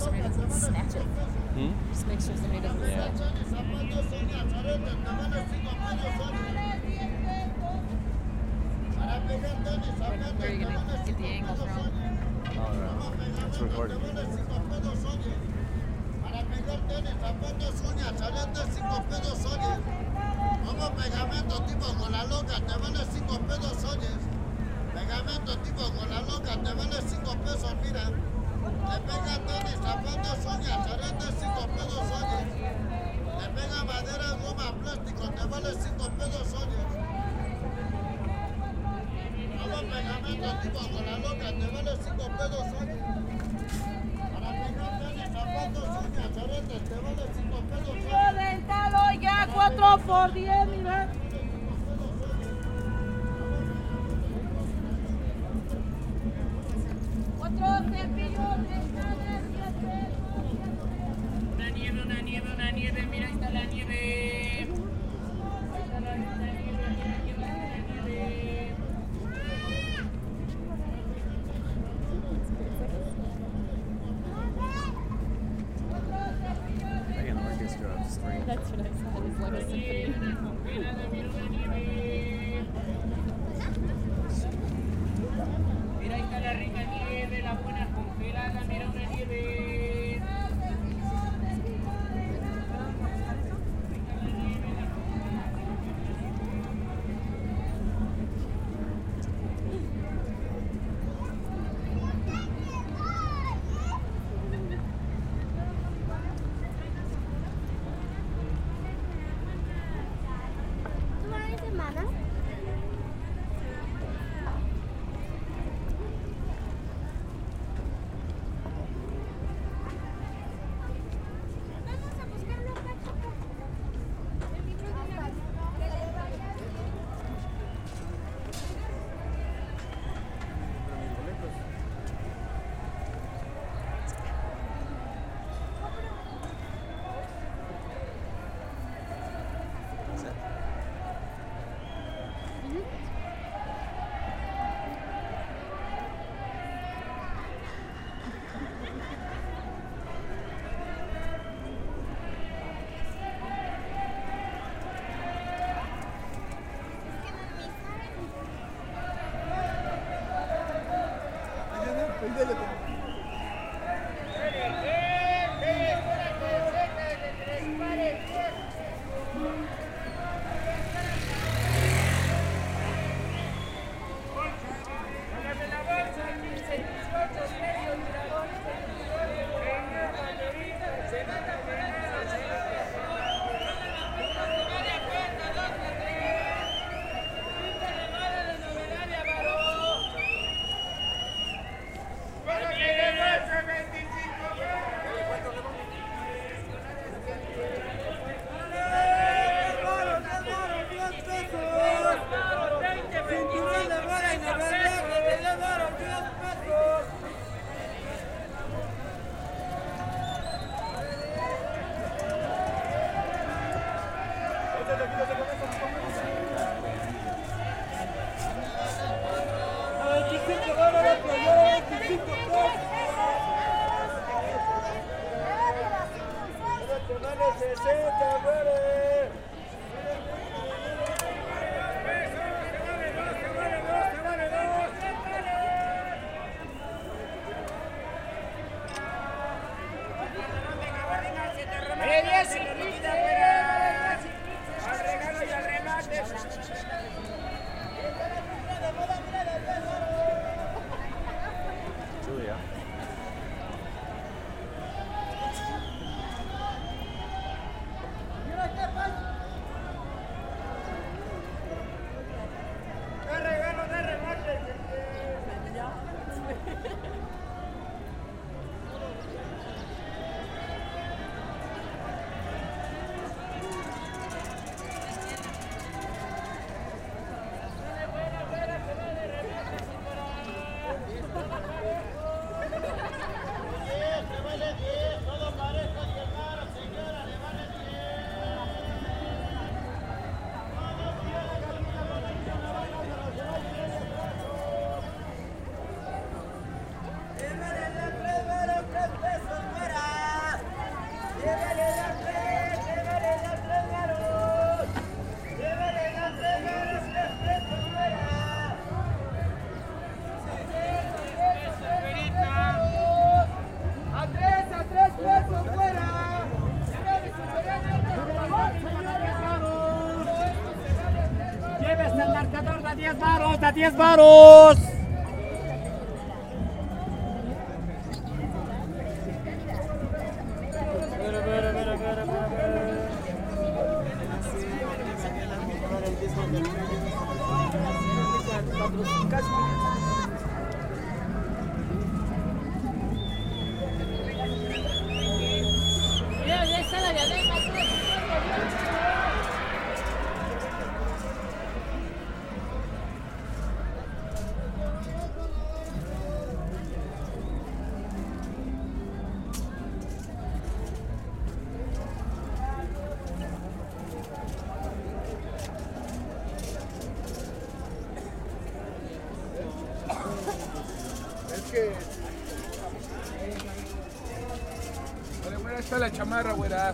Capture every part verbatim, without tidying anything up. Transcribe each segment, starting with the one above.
somebody doesn't snatch it. Hmm? Just make sure somebody doesn't Yeah. snatch it. Where, where are you going to get the angle from? All right. It's recording. Como pegamento tipo con la loca, te vale cinco pesos, oyes. Pegamento tipo con la loca, te vale cinco pesos, mira. Te pega tenis, zapatos, uñas, aretes, cinco pesos, oyes. Te pega madera, goma, plástico, te vale cinco pesos, oyes. Como pegamento tipo con la loca, te vale cinco pesos, oyes. Para pegar tenis, zapatos, uñas, aretes, te vale cinco pesos, oyes. Dental, ya, cuatro por diez, mira. Cuatro cepillos dentales, siete. Una nieve, una nieve, una nieve, mira, ahí está la nieve. Ahí está la, la nieve, la nieve, la nieve. I can orchestra of three. That's what I said. It's like a symphony. Congelada, mira una nieve. Mira, ahí está la rica nieve, la buena congelada, mira una nieve. Julia. diez varos, a diez varos. Mira, ya está la diadema. Es que... Vale, güera, está la chamarra, güera.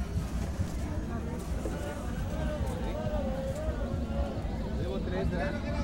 Debo tres, ¿verdad?